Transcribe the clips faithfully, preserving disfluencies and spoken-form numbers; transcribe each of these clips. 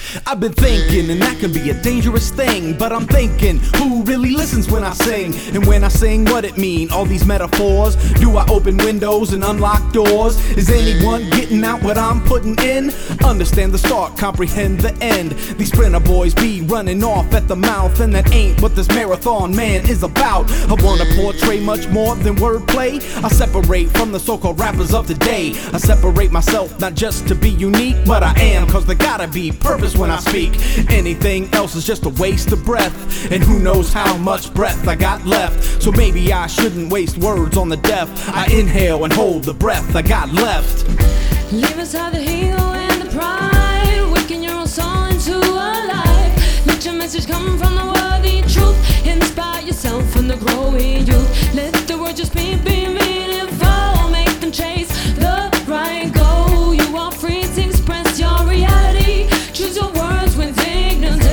I've been thinking, and that can be a dangerous thing, but I'm thinking, who really listens when I sing? And when I sing, what it mean? All these metaphors? Do I open windows and unlock doors? Is anyone getting out what I'm putting in? Understand the start, comprehend the end. These sprinter boys be running off at the mouth, and that ain't what this marathon man is about. I wanna portray much more than wordplay. I separate from the so-called rappers of today. I separate myself not just to be unique, but I am, cause there gotta be purpose when I speak. Anything else is just a waste of breath, and who knows how much breath I got left. So maybe I shouldn't waste words on the deaf. I inhale and hold the breath I got left. Leave aside the ego and the pride, waking your own soul into a life. Let your message come from the worthy truth. Inspire yourself and the growing youth. Let the words just be, be meaningful. Make them chase the right goal. You are free to express your reality. Choose your words with dignity.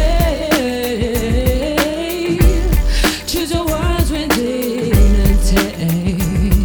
Choose your words with dignity.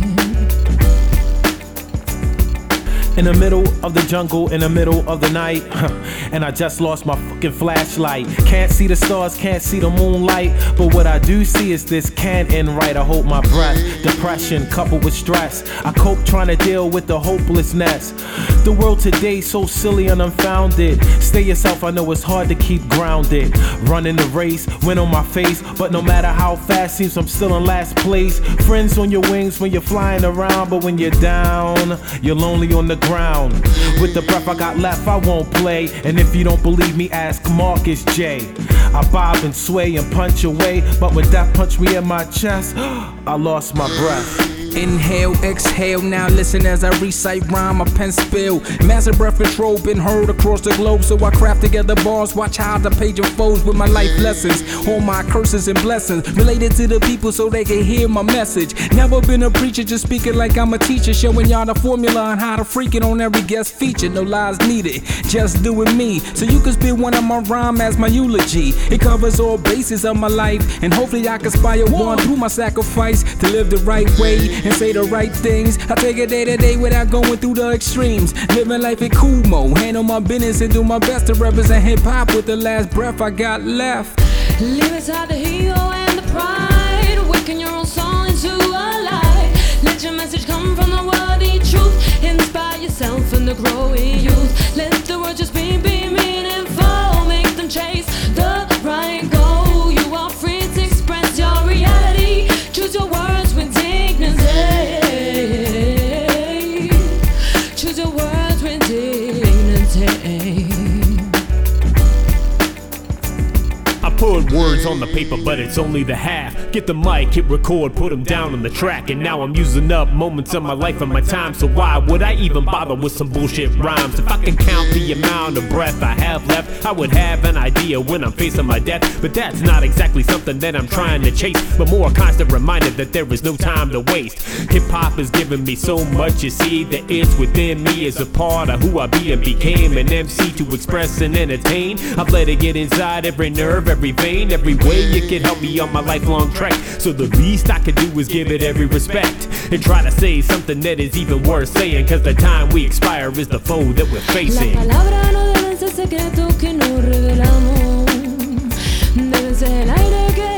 In the middle of the jungle, in the middle of the night, and I just lost my fucking flashlight. Can't see the stars, can't see the moonlight, but what I do see is this can't end right. I hold my breath. Depression coupled with stress, I cope trying to deal with the hopelessness. The world today so silly and unfounded. Stay yourself, I know it's hard to keep grounded. Running the race, win on my face, but no matter how fast, seems I'm still in last place. Friends on your wings when you're flying around, but when you're down, you're lonely on the ground. With the breath I got left, I won't play. And if you don't believe me, ask Marcus J. I bob and sway and punch away, but when death punched me in my chest, I lost my breath. Inhale, exhale, now listen as I recite rhyme, my pen spill. Massive breath control, been heard across the globe, so I craft together bars, watch how the page unfolds with my life lessons. All my curses and blessings, related to the people so they can hear my message. Never been a preacher, just speaking like I'm a teacher, showing y'all the formula on how to freak it on every guest feature. No lies needed, just doing me, so you can spit one of my rhyme as my eulogy. It covers all bases of my life, and hopefully I can inspire one through my sacrifice to live the right way and say the right things. I take it day to day without going through the extremes. Living life in cool mode, handle my business and do my best to represent hip hop with the last breath I got left. Leave aside the ego and the pride, waking your own soul into a life. Let your message come from the worthy truth. Inspire yourself and the growing youth. Let the words just be, be meaningful. Make them chase the right goal. You are free to express your reality. Choose your words with dignity. Choose your words with dignity. Put words on the paper, but it's only the half. Get the mic, hit record, put them down on the track. And now I'm using up moments of my life and my time. So why would I even bother with some bullshit rhymes? If I can count the amount of breath I have left, I would have an idea when I'm facing my death. But that's not exactly something that I'm trying to chase, but more a constant reminder that there is no time to waste. Hip-hop has given me so much, you see, that it's within me as a part of who I be and became. An M C to express and entertain. I've let it get inside every nerve, every vein, every way it can help me on my lifelong trek. So the least I can do is give it every respect and try to say something that is even worth saying, cause the time we expire is the foe that we're facing. La palabra no deben ser secretos que no revelamos, deben ser el aire que